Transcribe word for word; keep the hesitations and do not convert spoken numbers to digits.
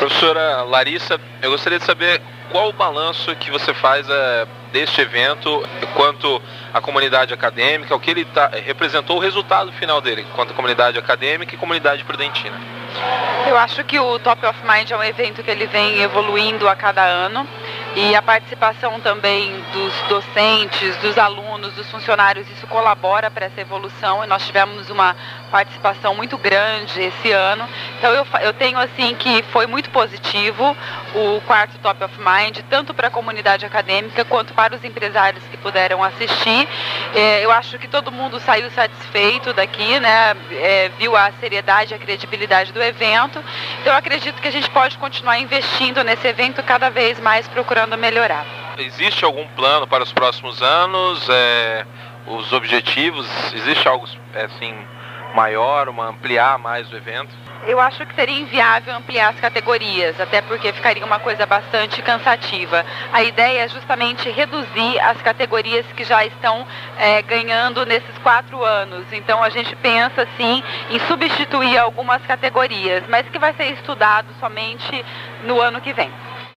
Professora Larissa, eu gostaria de saber qual o balanço que você faz é, deste evento quanto à comunidade acadêmica, o que ele tá, representou, o resultado final dele, quanto à comunidade acadêmica e comunidade prudentina. Eu acho que o Top of Mind é um evento que ele vem evoluindo a cada ano e a participação também dos docentes, dos alunos, dos funcionários, isso colabora para essa evolução e nós tivemos uma participação muito grande esse ano. Então eu, eu tenho assim que foi muito positivo o quarto Top of Mind, tanto para a comunidade acadêmica quanto para os empresários que puderam assistir. É, eu acho que todo mundo saiu satisfeito daqui, né? É, viu a seriedade e a credibilidade do evento. Então eu acredito que a gente pode continuar investindo nesse evento cada vez mais, procurando melhorar. Existe algum plano para os próximos anos? É, os objetivos? Existe algo assim maior, uma ampliar mais o evento? Eu acho que seria inviável ampliar as categorias, até porque ficaria uma coisa bastante cansativa. A ideia é justamente reduzir as categorias que já estão é, ganhando nesses quatro anos. Então a gente pensa sim em substituir algumas categorias, mas que vai ser estudado somente no ano que vem.